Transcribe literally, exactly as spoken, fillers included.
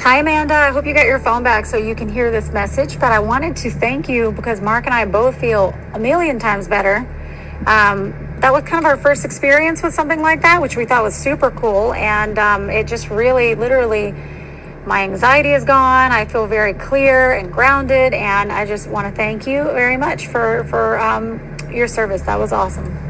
Hi, Amanda. I hope you got your phone back so you can hear this message. But I wanted to thank you because Mark and I both feel a million times better. Um, that was kind of our first experience with something like that, which we thought was super cool. And um, it just really, literally, my anxiety is gone. I feel very clear and grounded. And I just want to thank you very much for, for um, your service. That was awesome.